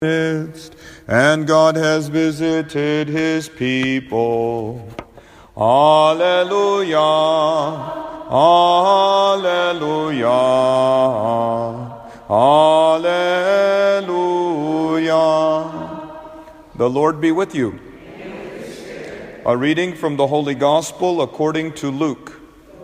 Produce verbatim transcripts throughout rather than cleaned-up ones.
midst, and God has visited his people. Alleluia, alleluia, alleluia. The Lord be with you. A reading from the Holy Gospel according to Luke.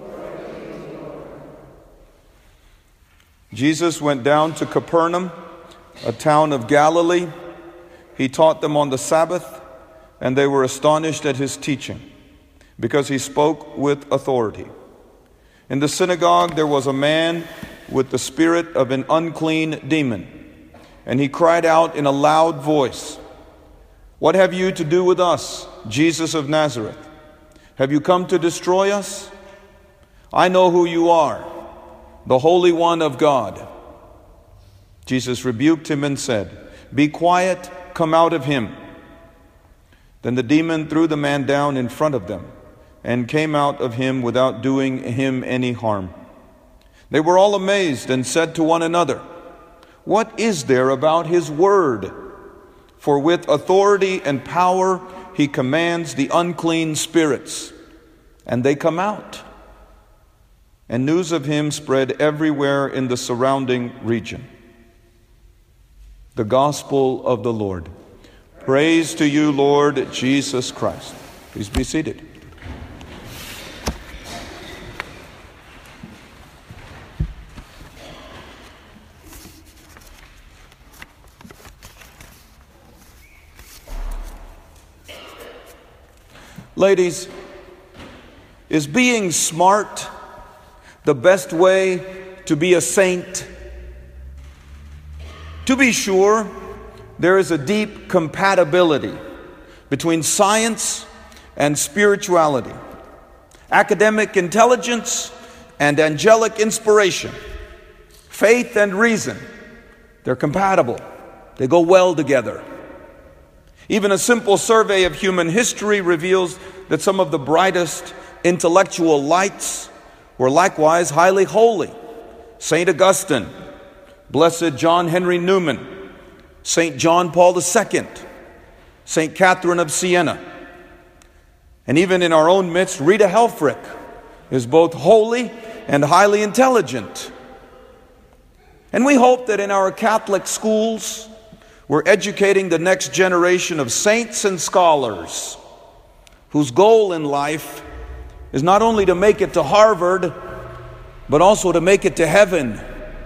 Jesus went down to Capernaum, a town of Galilee. He taught them on the Sabbath, and they were astonished at his teaching, because he spoke with authority. In the synagogue there was a man with the spirit of an unclean demon, and he cried out in a loud voice, "What have you to do with us, Jesus of Nazareth? Have you come to destroy us? I know who you are, the Holy One of God." Jesus rebuked him and said, "Be quiet, come out of him." Then the demon threw the man down in front of them and came out of him without doing him any harm. They were all amazed and said to one another, "What is there about his word? For with authority and power he commands the unclean spirits, and they come out." And news of him spread everywhere in the surrounding region. The Gospel of the Lord. Praise to you, Lord Jesus Christ. Please be seated. Ladies, is being smart the best way to be a saint? To be sure, there is a deep compatibility between science and spirituality, academic intelligence and angelic inspiration, faith and reason. They're compatible. They go well together. Even a simple survey of human history reveals that some of the brightest intellectual lights were likewise highly holy. Saint Augustine, Blessed John Henry Newman, Saint John Paul the Second, Saint Catherine of Siena, and even in our own midst, Rita Helfrich is both holy and highly intelligent. And we hope that in our Catholic schools, we're educating the next generation of saints and scholars whose goal in life is not only to make it to Harvard, but also to make it to heaven.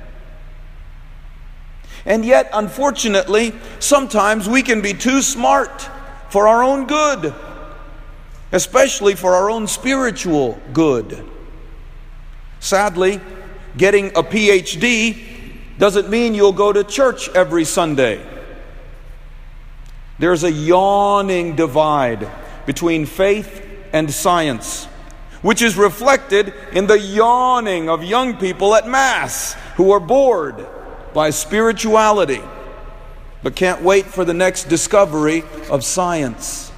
And yet, unfortunately, sometimes we can be too smart for our own good, especially for our own spiritual good. Sadly, getting a P H D doesn't mean you'll go to church every Sunday. There's a yawning divide between faith and science, which is reflected in the yawning of young people at Mass who are bored by spirituality, but can't wait for the next discovery of science.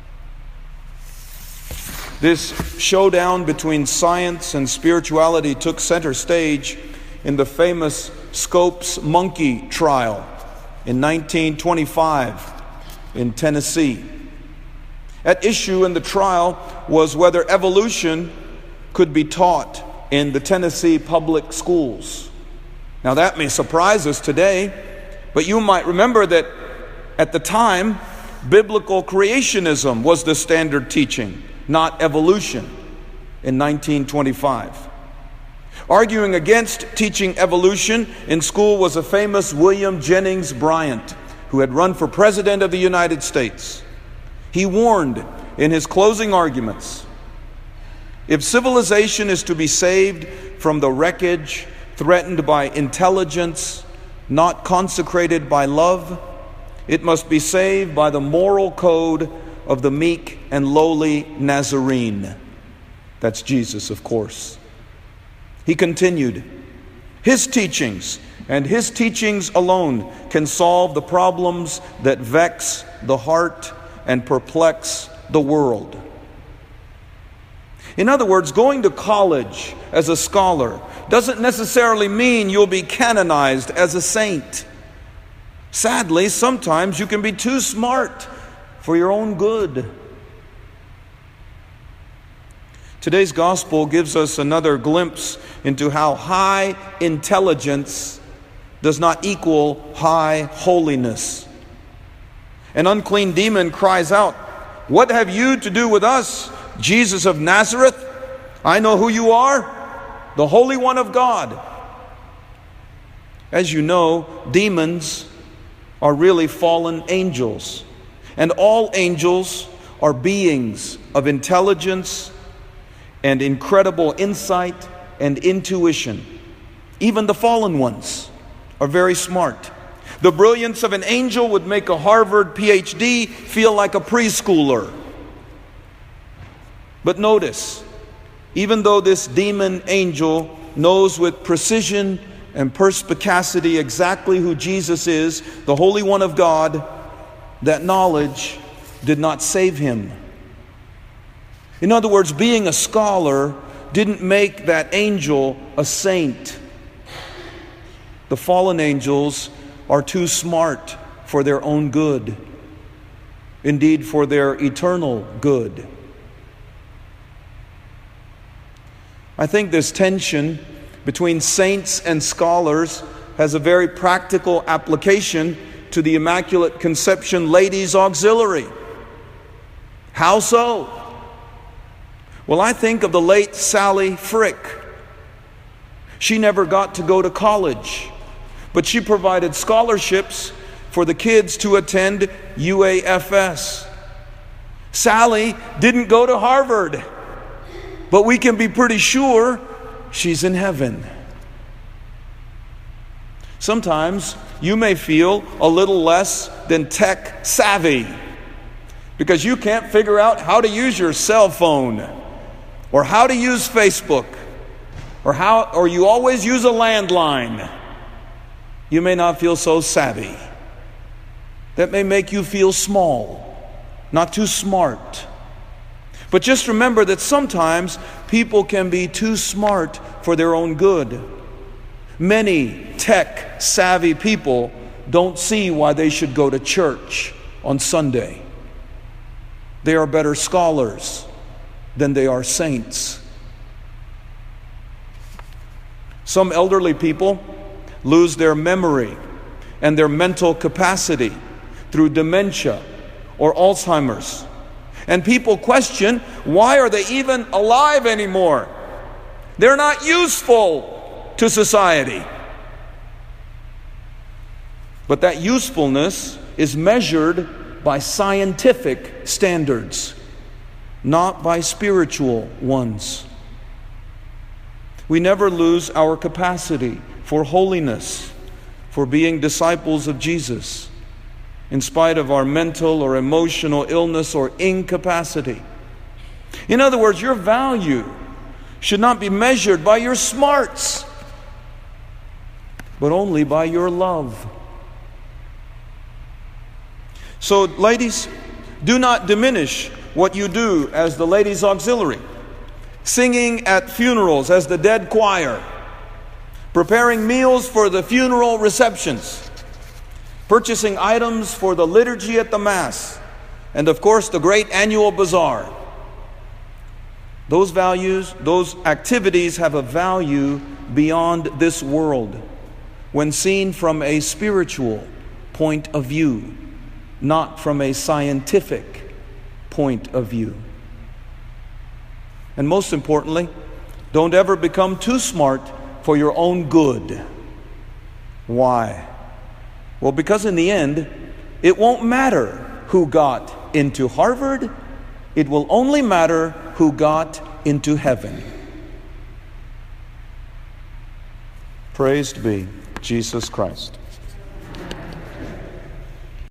This showdown between science and spirituality took center stage in the famous Scopes monkey trial in nineteen twenty-five in Tennessee. At issue in the trial was whether evolution could be taught in the Tennessee public schools. Now that may surprise us today, but you might remember that at the time, biblical creationism was the standard teaching, not evolution, in nineteen twenty-five. Arguing against teaching evolution in school was a famous William Jennings Bryan, who had run for president of the United States. He warned in his closing arguments, if civilization is to be saved from the wreckage threatened by intelligence, not consecrated by love, it must be saved by the moral code of the meek and lowly Nazarene. That's Jesus, of course. He continued, his teachings and his teachings alone can solve the problems that vex the heart and perplex the world. In other words, going to college as a scholar doesn't necessarily mean you'll be canonized as a saint. Sadly, sometimes you can be too smart for your own good. Today's gospel gives us another glimpse into how high intelligence does not equal high holiness. An unclean demon cries out, "What have you to do with us, Jesus of Nazareth? I know who you are, the Holy One of God." As you know, demons are really fallen angels. And all angels are beings of intelligence and incredible insight and intuition. Even the fallen ones are very smart. The brilliance of an angel would make a Harvard P H D feel like a preschooler. But notice, even though this demon angel knows with precision and perspicacity exactly who Jesus is, the Holy One of God, that knowledge did not save him. In other words, being a scholar didn't make that angel a saint. The fallen angels are too smart for their own good, indeed for their eternal good. I think this tension between saints and scholars has a very practical application to the Immaculate Conception Ladies Auxiliary. How so? Well, I think of the late Sally Frick. She never got to go to college, but she provided scholarships for the kids to attend U A F S. Sally didn't go to Harvard, but we can be pretty sure she's in heaven. Sometimes you may feel a little less than tech savvy because you can't figure out how to use your cell phone or how to use Facebook or how or you always use a landline. You may not feel so savvy. That may make you feel small, not too smart. But just remember that sometimes people can be too smart for their own good. Many tech-savvy people don't see why they should go to church on Sunday. They are better scholars than they are saints. Some elderly people lose their memory and their mental capacity through dementia or Alzheimer's. And people question, why are they even alive anymore? They're not useful to society. But that usefulness is measured by scientific standards, not by spiritual ones. We never lose our capacity for holiness, for being disciples of Jesus, in spite of our mental or emotional illness or incapacity. In other words, your value should not be measured by your smarts, but only by your love. So, ladies, do not diminish what you do as the ladies' auxiliary, singing at funerals as the dead choir, preparing meals for the funeral receptions, purchasing items for the liturgy at the Mass, and of course the great annual bazaar. Those values, those activities have a value beyond this world when seen from a spiritual point of view, not from a scientific point of view. And most importantly, don't ever become too smart for your own good. Why? Well, because in the end, it won't matter who got into Harvard. It will only matter who got into heaven. Praised be Jesus Christ.